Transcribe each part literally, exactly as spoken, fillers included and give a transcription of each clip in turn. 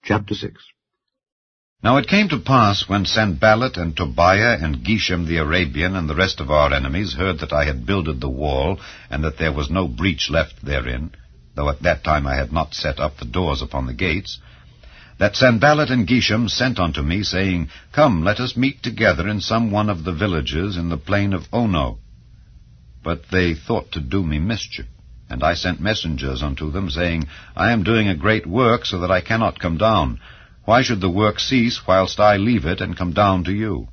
Chapter six. Now it came to pass, when Sanballat and Tobiah and Geshem the Arabian and the rest of our enemies heard that I had builded the wall, and that there was no breach left therein, though at that time I had not set up the doors upon the gates, that Sanballat and Geshem sent unto me, saying, Come, let us meet together in some one of the villages in the plain of Ono. But they thought to do me mischief. And I sent messengers unto them, saying, I am doing a great work, so that I cannot come down. Why should the work cease, whilst I leave it, and come down to you?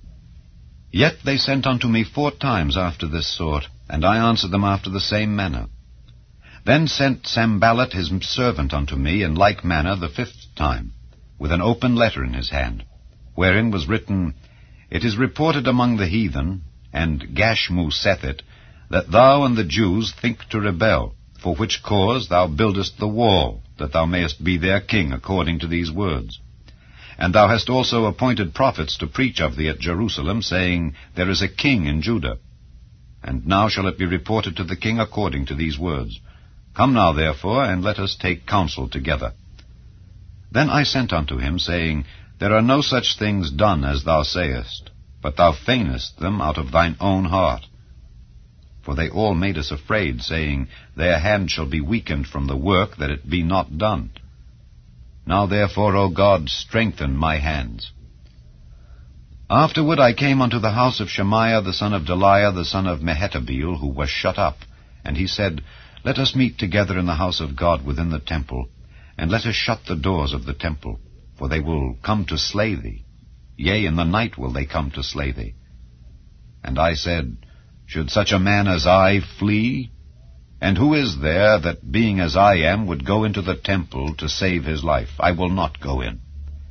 Yet they sent unto me four times after this sort, and I answered them after the same manner. Then sent Sanballat his servant unto me in like manner the fifth time, with an open letter in his hand, wherein was written, It is reported among the heathen, and Gashmu saith it, that thou and the Jews think to rebel, for which cause thou buildest the wall, that thou mayest be their king according to these words. And thou hast also appointed prophets to preach of thee at Jerusalem, saying, There is a king in Judah. And now shall it be reported to the king according to these words. Come now, therefore, and let us take counsel together. Then I sent unto him, saying, There are no such things done as thou sayest, but thou feignest them out of thine own heart. For they all made us afraid, saying, Their hand shall be weakened from the work, that it be not done. Now therefore, O God, strengthen my hands. Afterward I came unto the house of Shemaiah the son of Delaiah the son of Mehetabeel, who was shut up. And he said, Let us meet together in the house of God within the temple, and let us shut the doors of the temple, for they will come to slay thee. Yea, in the night will they come to slay thee. And I said, Should such a man as I flee? And who is there that, being as I am, would go into the temple to save his life? I will not go in.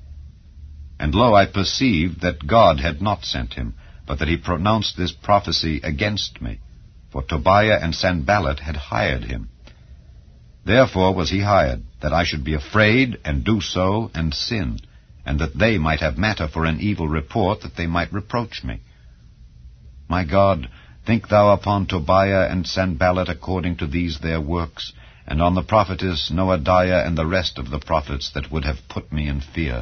And lo, I perceived that God had not sent him, but that he pronounced this prophecy against me. For Tobiah and Sanballat had hired him. Therefore was he hired, that I should be afraid, and do so, and sin, and that they might have matter for an evil report, that they might reproach me. My God, think thou upon Tobiah and Sanballat according to these their works, and on the prophetess Noadiah and the rest of the prophets that would have put me in fear.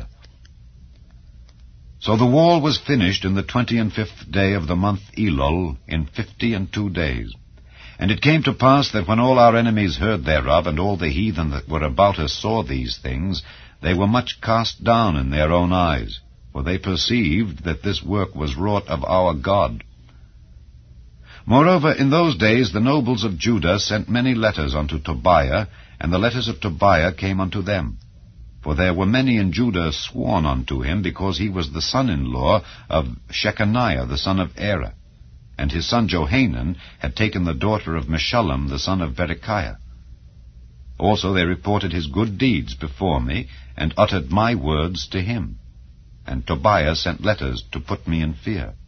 So the wall was finished in the twenty and fifth day of the month Elul, in fifty and two days. And it came to pass that when all our enemies heard thereof, and all the heathen that were about us saw these things, they were much cast down in their own eyes, for they perceived that this work was wrought of our God. Moreover, in those days the nobles of Judah sent many letters unto Tobiah, and the letters of Tobiah came unto them. For there were many in Judah sworn unto him, because he was the son-in-law of Shechaniah the son of Era, and his son Johanan had taken the daughter of Meshullam the son of Berechiah. Also they reported his good deeds before me, and uttered my words to him. And Tobiah sent letters to put me in fear.